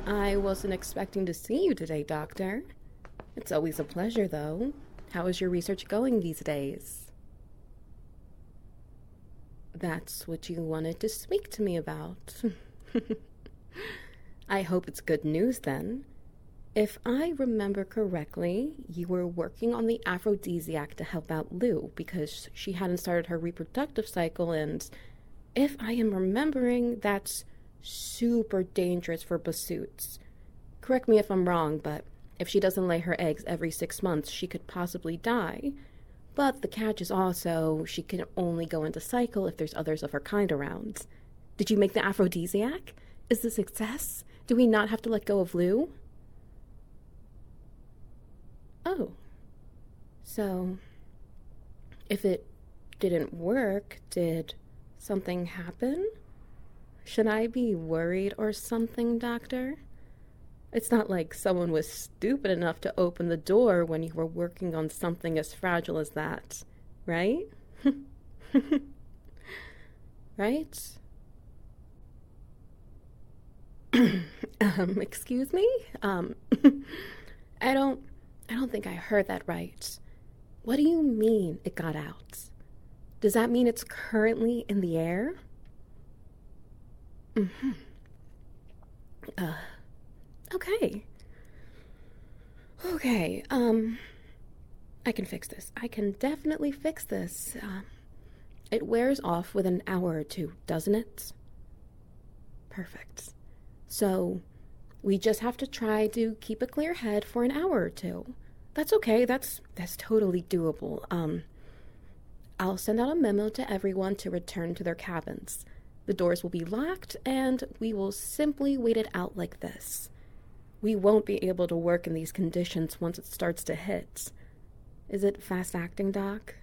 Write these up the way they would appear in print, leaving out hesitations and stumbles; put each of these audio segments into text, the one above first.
I wasn't expecting to see you today, Doctor. It's always a pleasure, though. How is your research going these days? That's what you wanted to speak to me about. I hope it's good news then. If I remember correctly, you were working on the aphrodisiac to help out Lou because she hadn't started her reproductive cycle, and if I am remembering, that's super dangerous for bassoons. Correct me if I'm wrong, but if she doesn't lay her eggs every 6 months, she could possibly die. But the catch is also she can only go into cycle if there's others of her kind around. Did you make the aphrodisiac? Is this a success? Do we not have to let go of Lou? Oh, so if it didn't work, did something happen? Should I be worried or something, Doctor? It's not like someone was stupid enough to open the door when you were working on something as fragile as that, right? Right? Excuse me? I don't I don't think I heard that right. What do you mean it got out? Does that mean it's currently in the air? Mm-hmm. Uh, okay. Okay, I can fix this. I can definitely fix this. It wears off within an hour or two, doesn't it? Perfect. So, we just have to try to keep a clear head for an hour or two. That's okay. That's totally doable. I'll send out a memo to everyone to return to their cabins. The doors will be locked, and we will simply wait it out like this. We won't be able to work in these conditions once it starts to hit. Is it fast acting, Doc?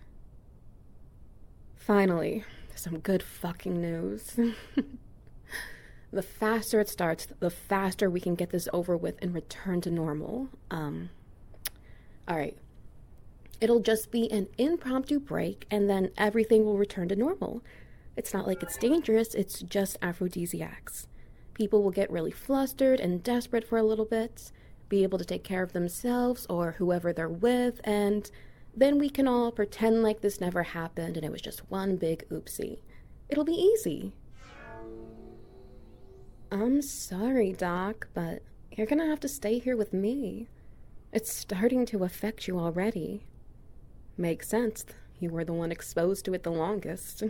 Finally, some good fucking news. The faster it starts, the faster we can get this over with and return to normal. Alright. It'll just be an impromptu break, and then everything will return to normal. It's not like it's dangerous, it's just aphrodisiacs. People will get really flustered and desperate for a little bit, be able to take care of themselves or whoever they're with, and then we can all pretend like this never happened and it was just one big oopsie. It'll be easy. I'm sorry, Doc, but you're gonna have to stay here with me. It's starting to affect you already. Makes sense. You were the one exposed to it the longest.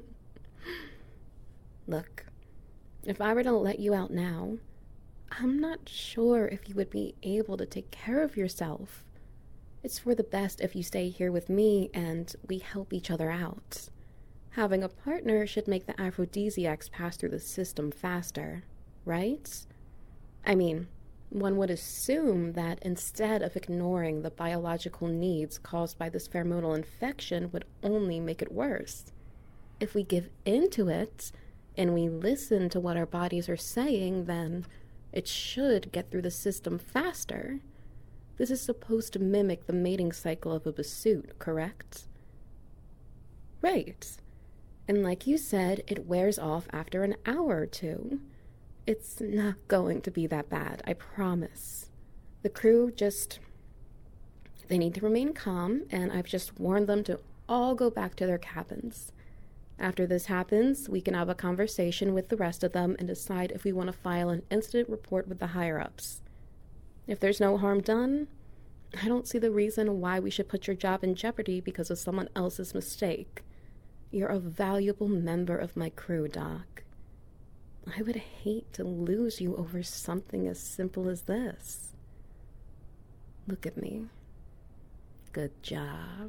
Look, if I were to let you out now, I'm not sure if you would be able to take care of yourself. It's for the best if you stay here with me and we help each other out. Having a partner should make the aphrodisiacs pass through the system faster, right? I mean, one would assume that instead of ignoring the biological needs caused by this pheromonal infection would only make it worse. If we give in to it and we listen to what our bodies are saying, then it should get through the system faster. This is supposed to mimic the mating cycle of a bassoon, correct? Right. And like you said, it wears off after an hour or two. It's not going to be that bad, I promise. The crew they need to remain calm, and I've just warned them to all go back to their cabins. After this happens, we can have a conversation with the rest of them and decide if we want to file an incident report with the higher-ups. If there's no harm done, I don't see the reason why we should put your job in jeopardy because of someone else's mistake. You're a valuable member of my crew, Doc. I would hate to lose you over something as simple as this. Look at me. Good job.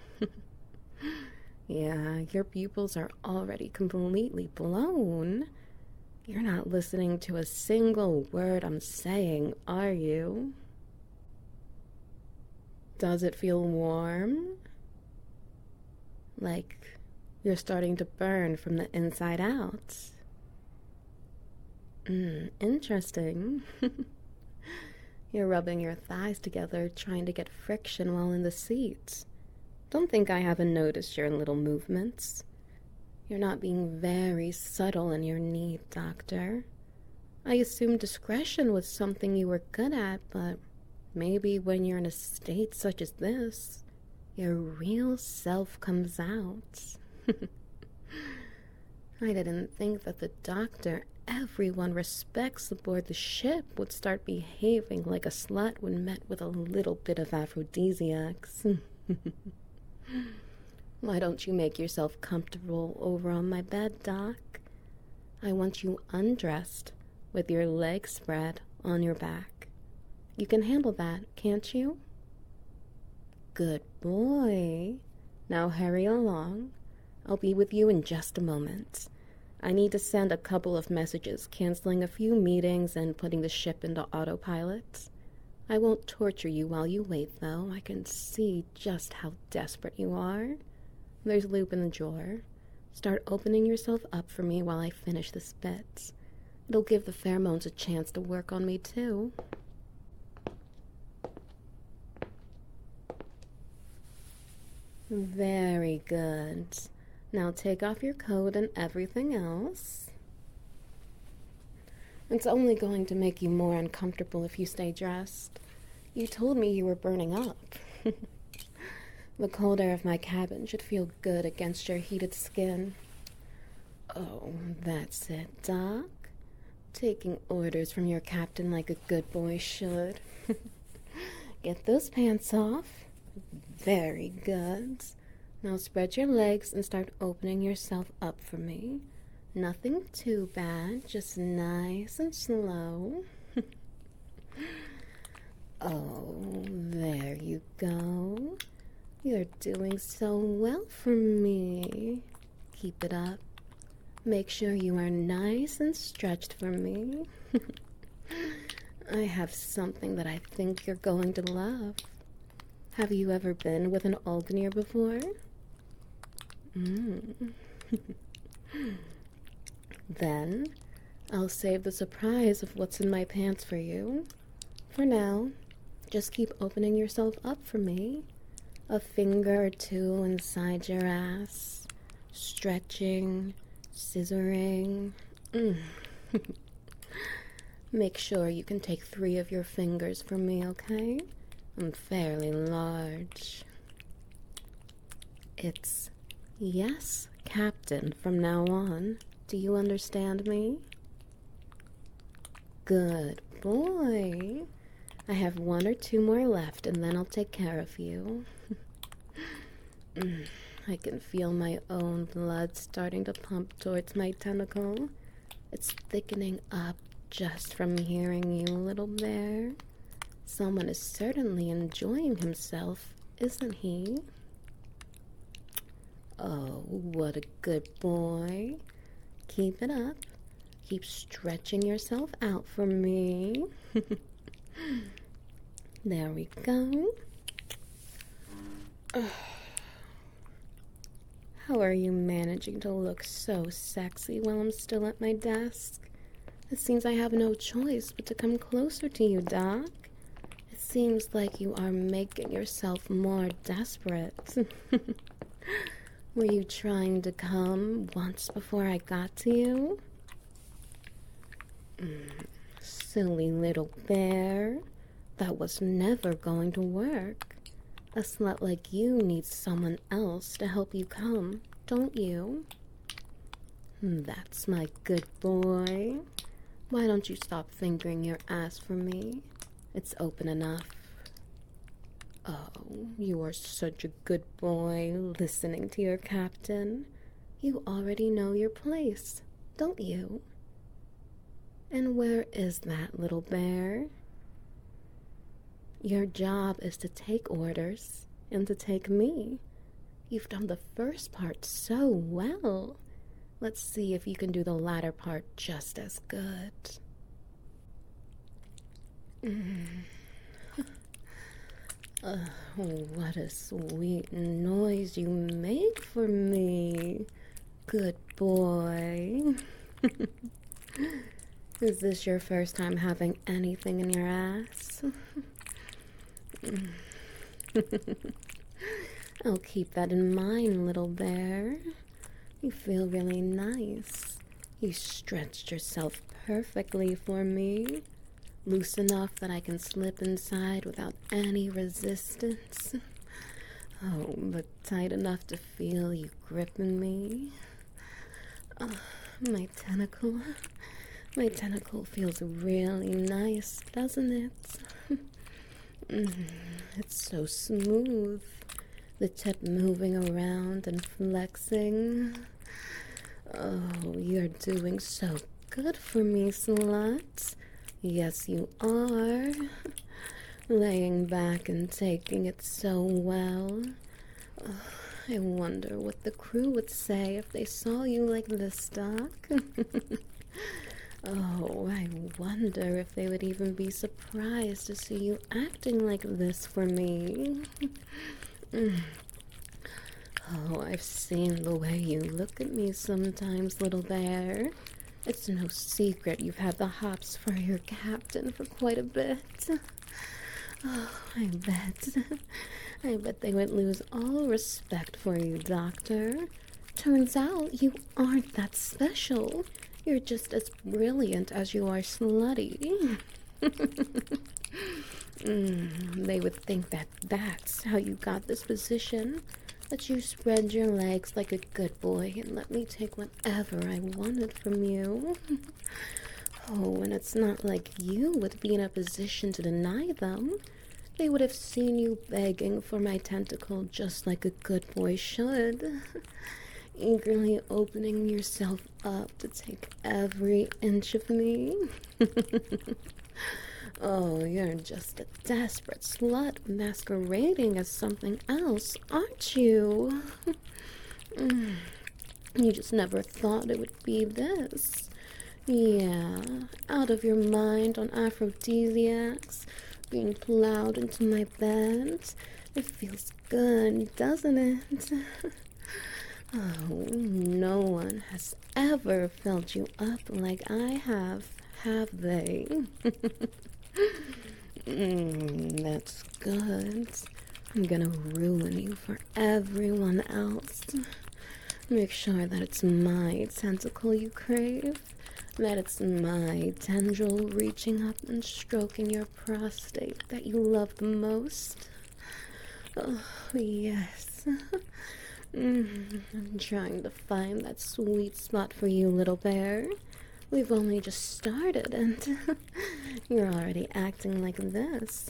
Yeah, your pupils are already completely blown. You're not listening to a single word I'm saying, are you? Does it feel warm? Like you're starting to burn from the inside out? Interesting. You're rubbing your thighs together, trying to get friction while in the seat. Don't think I haven't noticed your little movements. You're not being very subtle in your need, Doctor. I assumed discretion was something you were good at, but maybe when you're in a state such as this, your real self comes out. I didn't think that the doctor everyone respects aboard the ship would start behaving like a slut when met with a little bit of aphrodisiacs. Why don't you make yourself comfortable over on my bed, Doc? I want you undressed with your legs spread on your back. You can handle that, can't you? Good boy. Now hurry along. I'll be with you in just a moment. I need to send a couple of messages, canceling a few meetings and putting the ship into autopilot. I won't torture you while you wait, though. I can see just how desperate you are. There's lube in the drawer. Start opening yourself up for me while I finish this bit. It'll give the pheromones a chance to work on me, too. Very good. Now take off your coat and everything else. It's only going to make you more uncomfortable if you stay dressed. You told me you were burning up. The cold air of my cabin should feel good against your heated skin. Oh, that's it, Doc. Taking orders from your captain like a good boy should. Get those pants off. Very good. Now spread your legs and start opening yourself up for me. Nothing too bad, just nice and slow. Oh, there you go. You're doing so well for me. Keep it up. Make sure you are nice and stretched for me. I have something that I think you're going to love. Have you ever been with an Ulgnir before? Then, I'll save the surprise of what's in my pants for you. For now, just keep opening yourself up for me. A finger or two inside your ass. Stretching, scissoring. Make sure you can take 3 of your fingers from me, okay? I'm fairly large. It's yes, Captain, from now on. Do you understand me? Good boy. I have 1 or 2 more left, and then I'll take care of you. I can feel my own blood starting to pump towards my tentacle. It's thickening up just from hearing you, little bear. Someone is certainly enjoying himself, isn't he? Oh, what a good boy. Keep it up. Keep stretching yourself out for me. There we go. How are you managing to look so sexy while I'm still at my desk? It seems I have no choice but to come closer to you, Doc. It seems like you are making yourself more desperate. Were you trying to come once before I got to you? Silly little bear. That was never going to work. A slut like you needs someone else to help you come, don't you? That's my good boy. Why don't you stop fingering your ass for me? It's open enough. Oh, you are such a good boy, listening to your captain. You already know your place, don't you? And where is that, little bear? Your job is to take orders and to take me. You've done the first part so well. Let's see if you can do the latter part just as good. Oh, what a sweet noise you make for me. Good boy. Is this your first time having anything in your ass? I'll keep that in mind, little bear. You feel really nice. You stretched yourself perfectly for me. Loose enough that I can slip inside without any resistance. Oh, but tight enough to feel you gripping me. Oh, my tentacle. My tentacle feels really nice, doesn't it? It's so smooth. The tip moving around and flexing. Oh, you're doing so good for me, slut. Yes, you are. Laying back and taking it so well. Oh, I wonder what the crew would say if they saw you like this, Doc. Oh, I wonder if they would even be surprised to see you acting like this for me. Oh, I've seen the way you look at me sometimes, little bear. It's no secret you've had the hops for your captain for quite a bit. Oh, I bet they would lose all respect for you, Doctor. Turns out you aren't that special. You're just as brilliant as you are slutty. They would think that that's how you got this position. That you spread your legs like a good boy and let me take whatever I wanted from you. Oh, and it's not like you would be in a position to deny them. They would have seen you begging for my tentacle just like a good boy should. Eagerly opening yourself up to take every inch of me. Oh, you're just a desperate slut masquerading as something else, aren't you? You just never thought it would be this. Yeah, out of your mind on aphrodisiacs, being plowed into my bed. It feels good, doesn't it? Oh, no one has ever filled you up like I have they? That's good. I'm gonna ruin you for everyone else. Make sure that it's my tentacle you crave, that it's my tendril reaching up and stroking your prostate that you love the most. Oh, yes. I'm trying to find that sweet spot for you, little bear. We've only just started, and you're already acting like this.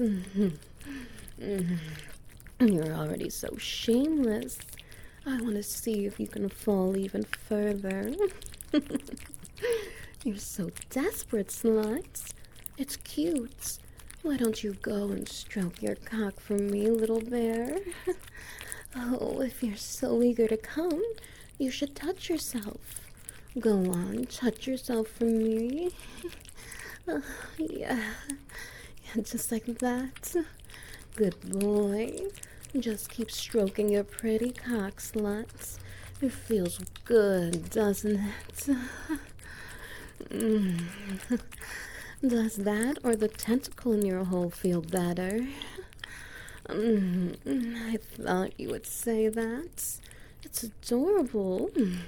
You're already so shameless. I want to see if you can fall even further. You're so desperate, sluts. It's cute. Why don't you go and stroke your cock for me, little bear? Oh, if you're so eager to come, you should touch yourself. Go on, touch yourself for me. Yeah, just like that. Good boy. Just keep stroking your pretty cock, sluts. It feels good, doesn't it? Does that or the tentacle in your hole feel better? I thought you would say that. It's adorable.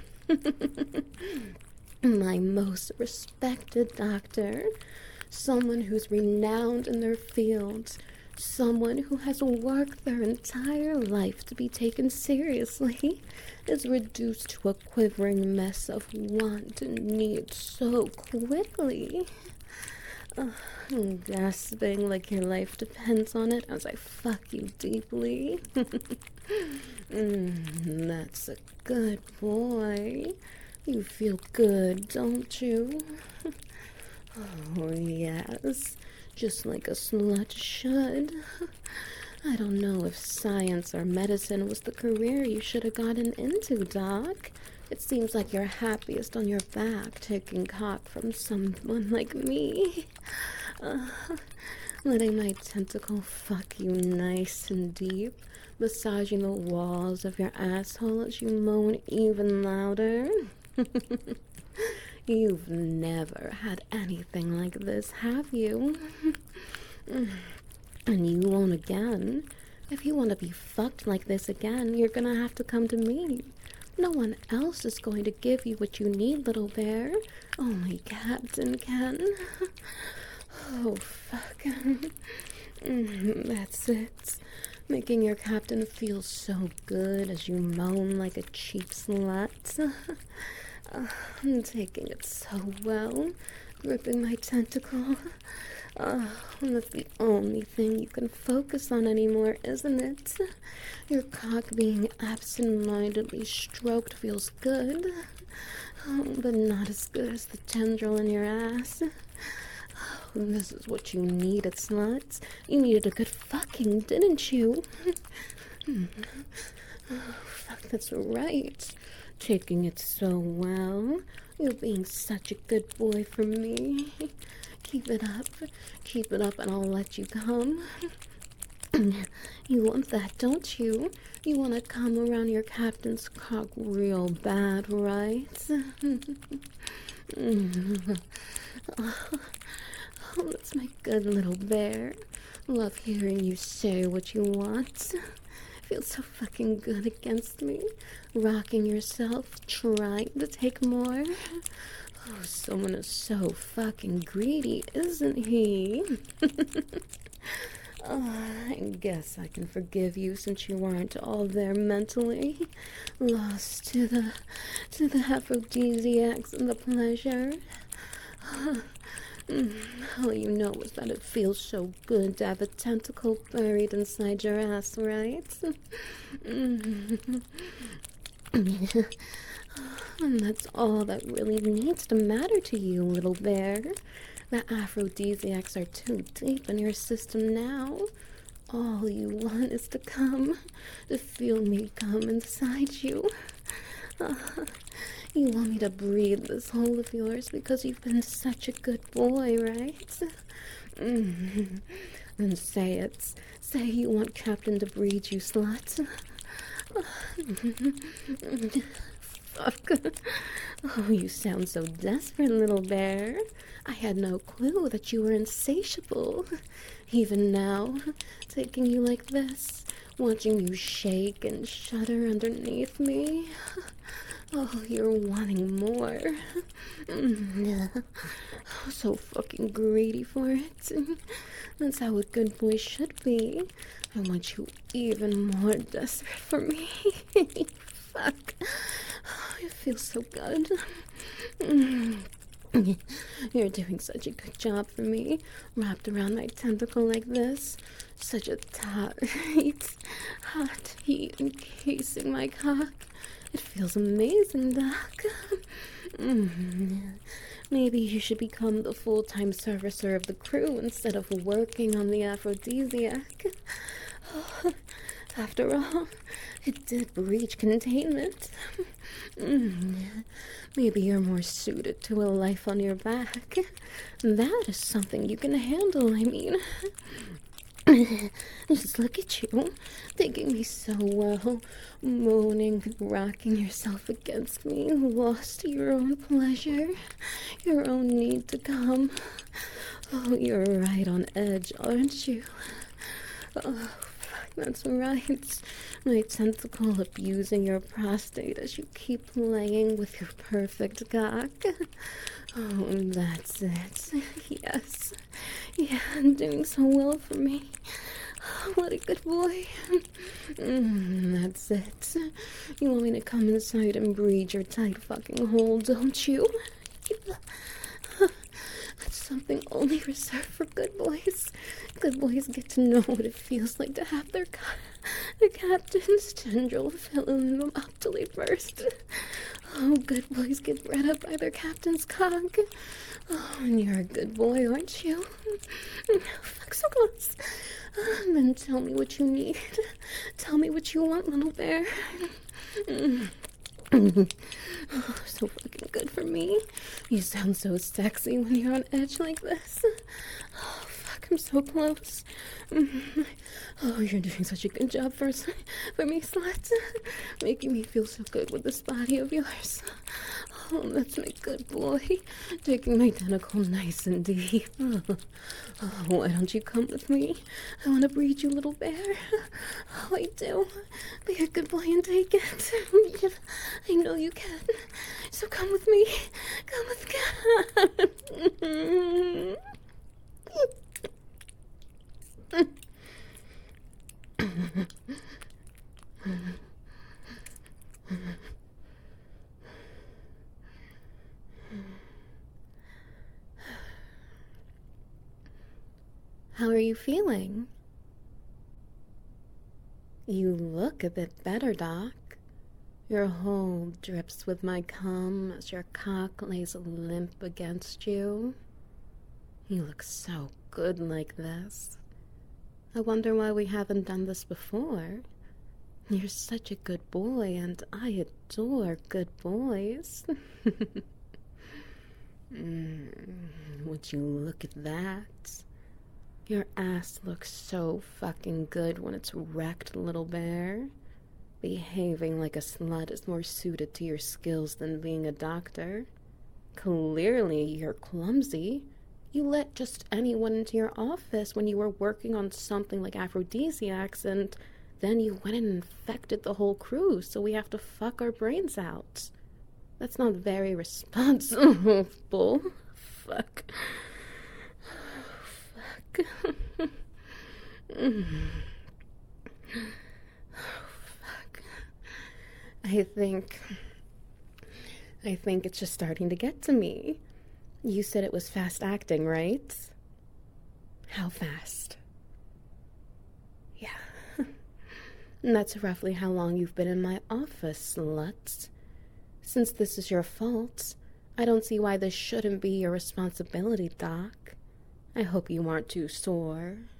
My most respected doctor, someone who's renowned in their field, someone who has worked their entire life to be taken seriously, is reduced to a quivering mess of want and need so quickly. Gasping like your life depends on it as I fuck you deeply. That's a good boy. You feel good, don't you? Oh, yes. Just like a slut should. I don't know if science or medicine was the career you should have gotten into, Doc. It seems like you're happiest on your back taking cock from someone like me. Letting my tentacle fuck you nice and deep, massaging the walls of your asshole as you moan even louder. You've never had anything like this, have you? And you won't again. If you want to be fucked like this again, you're gonna have to come to me. No one else is going to give you what you need, little bear. Only Captain can. Oh, fuck. That's it. Making your captain feel so good as you moan like a cheap slut. I'm taking it so well, gripping my tentacle. That's the only thing you can focus on anymore, isn't it? Your cock being absent-mindedly stroked feels good, but not as good as the tendril in your ass. This is what you needed, sluts. You needed a good fucking, didn't you? Fuck, that's right. Taking it so well. You're being such a good boy for me. Keep it up, and I'll let you come. You want that, don't you? You want to come around your captain's cock real bad, right? Oh, that's my good little bear. Love hearing you say what you want. Feels so fucking good against me. Rocking yourself, trying to take more. Oh, someone is so fucking greedy, isn't he? I guess I can forgive you since you weren't all there mentally. Lost to the aphrodisiacs and the pleasure. All you know is that it feels so good to have a tentacle buried inside your ass, right? And that's all that really needs to matter to you, little bear. The aphrodisiacs are too deep in your system now. All you want is to come, to feel me come inside you. You want me to breathe this hole of yours because you've been such a good boy, right? Then say it. Say you want Captain to breed you, slut. Fuck. Oh, you sound so desperate, little bear. I had no clue that you were insatiable. Even now, taking you like this, watching you shake and shudder underneath me. Oh, you're wanting more. So fucking greedy for it. That's how a good boy should be. I want you even more desperate for me. Fuck. It feels so good. You're doing such a good job for me, wrapped around my tentacle like this. Such a tight, hot heat encasing my cock. It feels amazing, Doc. Maybe you should become the full-time servicer of the crew instead of working on the aphrodisiac. After all, it did breach containment. Maybe you're more suited to a life on your back. That is something you can handle, I mean. Just look at you, taking me so well, moaning and rocking yourself against me, lost to your own pleasure, your own need to come. Oh, you're right on edge, aren't you? Oh, that's right. My tentacle abusing your prostate as you keep playing with your perfect cock. Oh, that's it. Yes. Yeah, doing so well for me. What a good boy. That's it. You want me to come inside and breed your tight fucking hole, don't you? That's something only reserved for good boys. Good boys get to know what it feels like to have their captain's tendril filling them up till they burst. Oh, good boys get bred up by their captain's cock. Oh, and you're a good boy, aren't you? Fuck, so close. Then tell me what you need. Tell me what you want, little bear. Oh, so fucking good for me. You sound so sexy when you're on edge like this. Oh, fuck, I'm so close. Oh, you're doing such a good job for me, slut. Making me feel so good with this body of yours. Oh, that's my good boy, taking my tentacle nice and deep. Oh, why don't you come with me? I want to breed you, little bear. Oh, I do. Be a good boy and take it. I know you can. So come with me. Come with me. How are you feeling? You look a bit better, Doc. Your hole drips with my cum as your cock lays limp against you. You look so good like this. I wonder why we haven't done this before. You're such a good boy, and I adore good boys. Would you look at that? Your ass looks so fucking good when it's wrecked, little bear. Behaving like a slut is more suited to your skills than being a doctor. Clearly, you're clumsy. You let just anyone into your office when you were working on something like aphrodisiacs, and then you went and infected the whole crew, so we have to fuck our brains out. That's not very responsible. Fuck. Fuck. Fuck. I think it's just starting to get to me. You said it was fast acting, right? How fast? Yeah. And that's roughly how long you've been in my office, slut. Since this is your fault, I don't see why this shouldn't be your responsibility, Doc. I hope you aren't too sore.